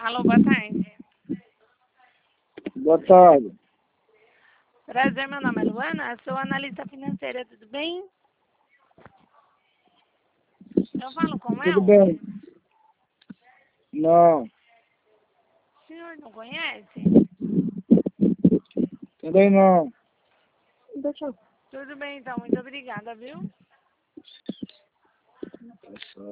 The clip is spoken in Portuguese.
Alô, boa tarde. Boa tarde. Prazer, meu nome é Luana, sou analista financeira, tudo bem? Eu falo com Tudo ela? bem? Não. O senhor não conhece? Também não. Tudo bem, então, muito obrigada, viu?